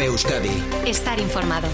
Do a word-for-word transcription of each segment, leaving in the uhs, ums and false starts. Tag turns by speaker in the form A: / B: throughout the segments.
A: Cope Euskadi.
B: Estar informado.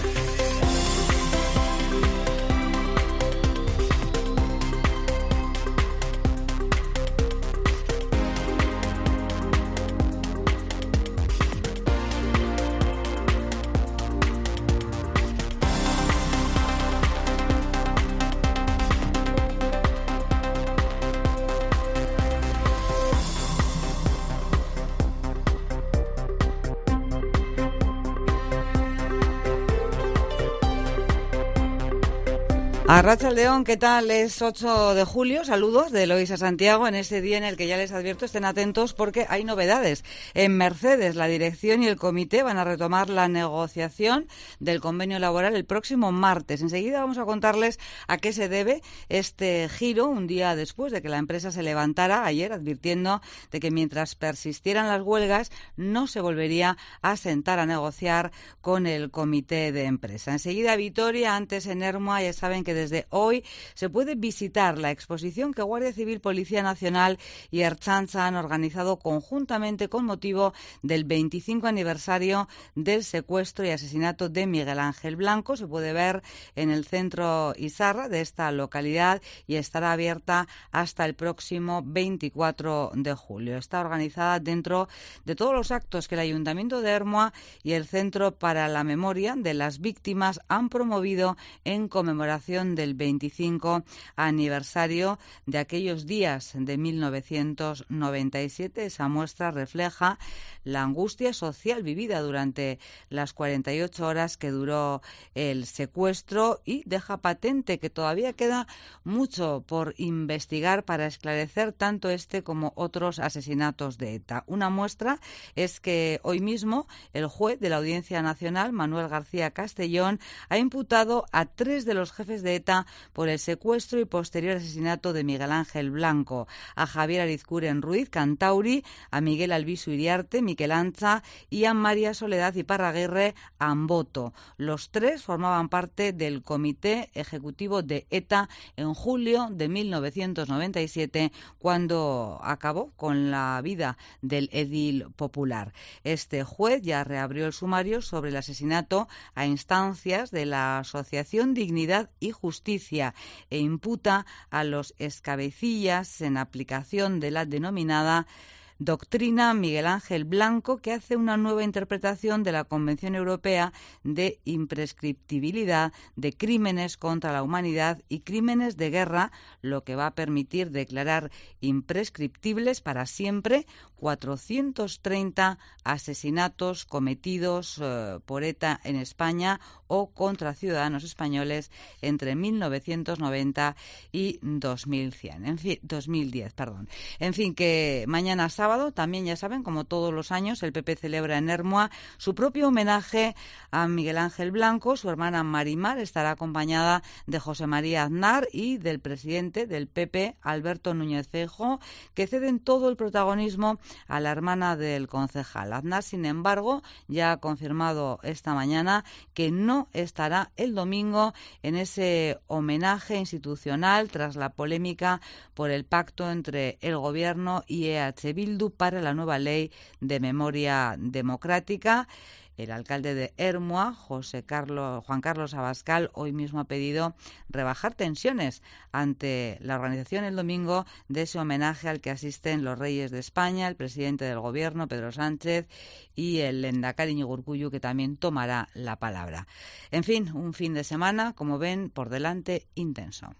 C: Arratsaldeon, ¿qué tal? Es ocho de julio, saludos de Eloisa Santiago en este día en el que ya les advierto estén atentos porque hay novedades. En Mercedes, la dirección y el comité van a retomar la negociación del convenio laboral el próximo martes. Enseguida vamos a contarles a qué se debe este giro un día después de que la empresa se levantara ayer advirtiendo de que mientras persistieran las huelgas no se volvería a sentar a negociar con el comité de empresa. Enseguida Vitoria, antes en Ermua, ya saben que desde hoy se puede visitar la exposición que Guardia Civil, Policía Nacional y Ertzaintza han organizado conjuntamente con motivo del veinticinco aniversario del secuestro y asesinato de Miguel Ángel Blanco. Se puede ver en el centro Izarra de esta localidad y estará abierta hasta el próximo veinticuatro de julio. Está organizada dentro de todos los actos que el Ayuntamiento de Ermua y el Centro para la Memoria de las Víctimas han promovido en conmemoración del veinticinco aniversario de aquellos días de mil novecientos noventa y siete. Esa muestra refleja la angustia social vivida durante las cuarenta y ocho horas que duró el secuestro y deja patente que todavía queda mucho por investigar para esclarecer tanto este como otros asesinatos de ETA. Una muestra es que hoy mismo el juez de la Audiencia Nacional, Manuel García Castellón, ha imputado a tres de los jefes de ETA por el secuestro y posterior asesinato de Miguel Ángel Blanco: a Javier Arizcuren Ruiz, Cantauri, a Miguel Albizu Iriarte, Miquel Antza, y a María Soledad Iparraguirre Amboto. Los tres formaban parte del Comité Ejecutivo de ETA en julio de mil novecientos noventa y siete, cuando acabó con la vida del edil popular. Este juez ya reabrió el sumario sobre el asesinato a instancias de la Asociación Dignidad y Justicia e imputa a los excabecillas en aplicación de la denominada Doctrina Miguel Ángel Blanco, que hace una nueva interpretación de la Convención Europea de Imprescriptibilidad de Crímenes contra la Humanidad y Crímenes de Guerra, lo que va a permitir declarar imprescriptibles para siempre cuatrocientos treinta asesinatos cometidos eh, por ETA en España o contra ciudadanos españoles entre mil novecientos noventa y dos mil cien, en fin, dos mil diez, perdón. En fin, que mañana sábado, también ya saben, como todos los años, el P P celebra en Ermua su propio homenaje a Miguel Ángel Blanco. Su hermana Marimar estará acompañada de José María Aznar y del presidente del P P, Alberto Núñez Feijóo, que ceden todo el protagonismo a la hermana del concejal. Aznar, sin embargo, ya ha confirmado esta mañana que no estará el domingo en ese homenaje institucional tras la polémica por el pacto entre el Gobierno y E H Bildu para la nueva ley de memoria democrática. El alcalde de Ermua, José Carlos, Juan Carlos Abascal, hoy mismo ha pedido rebajar tensiones ante la organización el domingo de ese homenaje al que asisten los reyes de España, el presidente del Gobierno, Pedro Sánchez, y el lehendakari Iñigo Urkullu, que también tomará la palabra. En fin, un fin de semana, como ven, por delante intenso.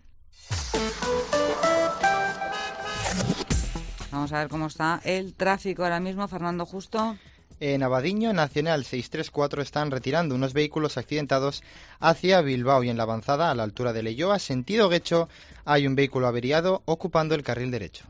C: Vamos a ver cómo está el tráfico ahora mismo, Fernando Justo.
D: En Abadiño, Nacional seiscientos treinta y cuatro, están retirando unos vehículos accidentados hacia Bilbao, y en la avanzada a la altura de Leioa, sentido Guecho, hay un vehículo averiado ocupando el carril derecho.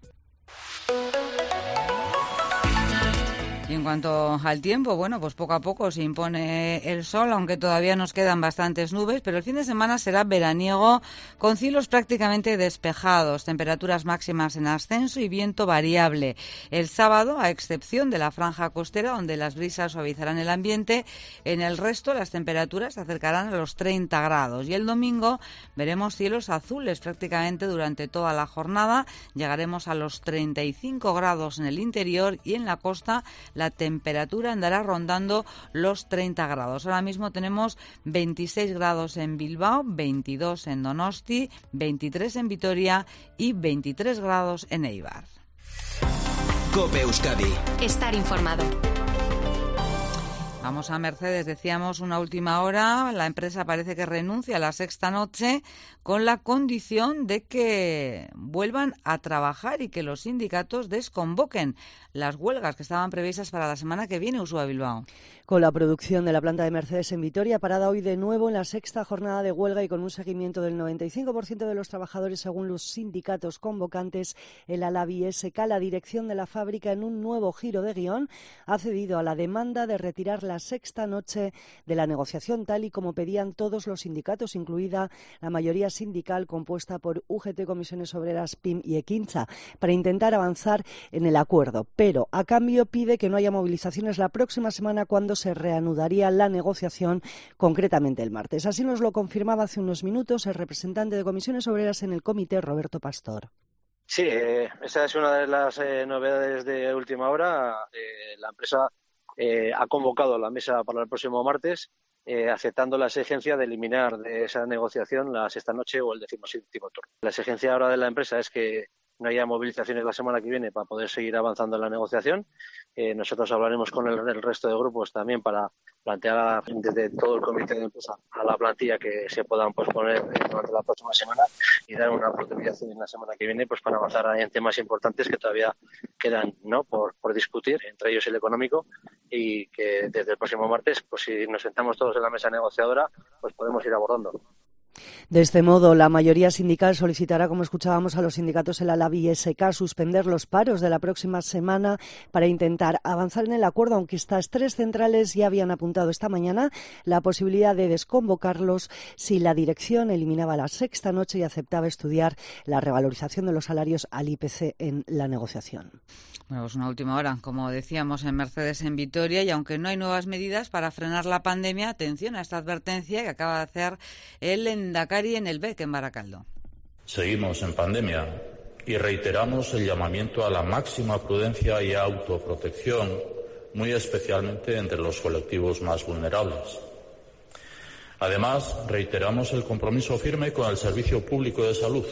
C: Y en cuanto al tiempo, bueno, pues poco a poco se impone el sol, aunque todavía nos quedan bastantes nubes, pero el fin de semana será veraniego con cielos prácticamente despejados, temperaturas máximas en ascenso y viento variable. El sábado, a excepción de la franja costera, donde las brisas suavizarán el ambiente, en el resto las temperaturas se acercarán a los treinta grados. Y el domingo veremos cielos azules prácticamente durante toda la jornada, llegaremos a los treinta y cinco grados en el interior y en la costa la la temperatura andará rondando los treinta grados. Ahora mismo tenemos veintiséis grados en Bilbao, veintidós en Donosti, veintitrés en Vitoria y veintitrés grados en Eibar.
A: COPE Euskadi. Estar informado.
C: Vamos a Mercedes, decíamos una última hora, la empresa parece que renuncia a la sexta noche con la condición de que vuelvan a trabajar y que los sindicatos desconvoquen las huelgas que estaban previstas para la semana que viene. Ursúa Bilbao.
B: Con la producción de la planta de Mercedes en Vitoria parada hoy de nuevo en la sexta jornada de huelga y con un seguimiento del noventa y cinco por ciento de los trabajadores según los sindicatos convocantes, el Alabi S K, la dirección de la fábrica, en un nuevo giro de guión, ha cedido a la demanda de retirar la sexta noche de la negociación tal y como pedían todos los sindicatos, incluida la mayoría sindical compuesta por U G T, Comisiones Obreras, P I M y Equintza, para intentar avanzar en el acuerdo. Pero a cambio pide que no haya movilizaciones la próxima semana, cuando se reanudaría la negociación, concretamente el martes. Así nos lo confirmaba hace unos minutos el representante de Comisiones Obreras en el comité, Roberto Pastor.
E: Sí, eh, esa es una de las eh, novedades de última hora. Eh, la empresa eh, ha convocado la mesa para el próximo martes, eh, aceptando la exigencia de eliminar de esa negociación la sexta noche o el decimoséptimo turno. La exigencia ahora de la empresa es que no haya movilizaciones la semana que viene para poder seguir avanzando en la negociación. Eh, nosotros hablaremos con el, el resto de grupos también para plantear desde todo el comité de empresa a la plantilla que se puedan posponer durante la próxima semana y dar una oportunidad en la semana que viene pues para avanzar en temas importantes que todavía quedan, ¿no?, por, por discutir, entre ellos el económico, y que desde el próximo martes, pues si nos sentamos todos en la mesa negociadora, pues podemos ir abordando.
B: De este modo, la mayoría sindical solicitará, como escuchábamos, a los sindicatos el Alabi S K suspender los paros de la próxima semana para intentar avanzar en el acuerdo, aunque estas tres centrales ya habían apuntado esta mañana la posibilidad de desconvocarlos si la dirección eliminaba la sexta noche y aceptaba estudiar la revalorización de los salarios al I P C en la negociación.
C: Bueno, pues una última hora, como decíamos, en Mercedes en Vitoria, y aunque no hay nuevas medidas para frenar la pandemia, atención a esta advertencia que acaba de hacer el Endacari en el B E C en Baracaldo.
F: Seguimos en pandemia y reiteramos el llamamiento a la máxima prudencia y autoprotección, muy especialmente entre los colectivos más vulnerables. Además, reiteramos el compromiso firme con el servicio público de salud.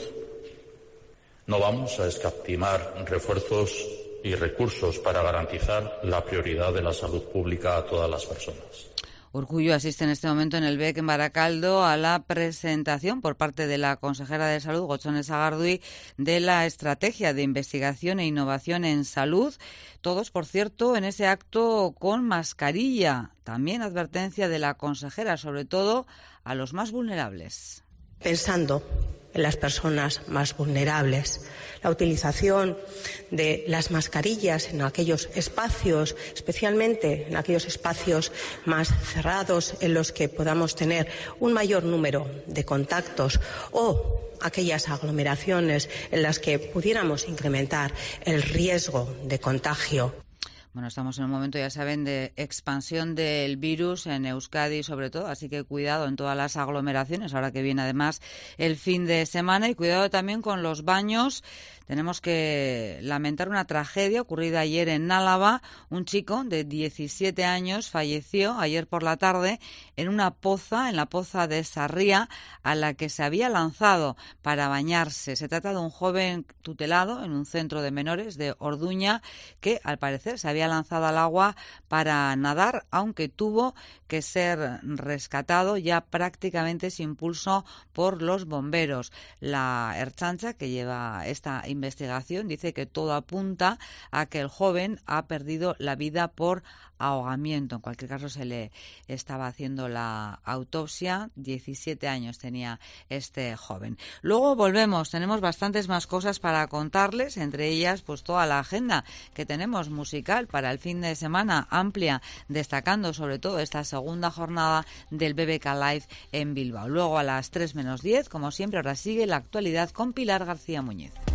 F: No vamos a escatimar refuerzos y recursos para garantizar la prioridad de la salud pública a todas las personas.
C: Urkullu asiste en este momento en el B E C en Baracaldo a la presentación por parte de la consejera de Salud, Gotzone Sagardui, de la estrategia de investigación e innovación en salud. Todos, por cierto, en ese acto con mascarilla. También advertencia de la consejera, sobre todo a los más vulnerables.
G: Pensando en las personas más vulnerables, la utilización de las mascarillas en aquellos espacios, especialmente en aquellos espacios más cerrados en los que podamos tener un mayor número de contactos, o aquellas aglomeraciones en las que pudiéramos incrementar el riesgo de contagio.
C: Bueno, estamos en un momento, ya saben, de expansión del virus en Euskadi sobre todo, así que cuidado en todas las aglomeraciones, ahora que viene además el fin de semana, y cuidado también con los baños. Tenemos que lamentar una tragedia ocurrida ayer en Álava. Un chico de diecisiete años falleció ayer por la tarde en una poza, en la poza de Sarria, a la que se había lanzado para bañarse. Se trata de un joven tutelado en un centro de menores de Orduña que, al parecer, se había lanzado al agua para nadar, aunque tuvo que ser rescatado ya prácticamente sin pulso por los bomberos. La Ertzaintza, que lleva esta investigación, dice que todo apunta a que el joven ha perdido la vida por ahogamiento. En cualquier caso, se le estaba haciendo la autopsia. diecisiete años tenía este joven. Luego volvemos, tenemos bastantes más cosas para contarles, entre ellas pues toda la agenda que tenemos musical para el fin de semana, amplia, destacando sobre todo esta segunda jornada del B B K Live en Bilbao. Luego a las tres menos diez, como siempre, ahora sigue la actualidad con Pilar García Muñiz.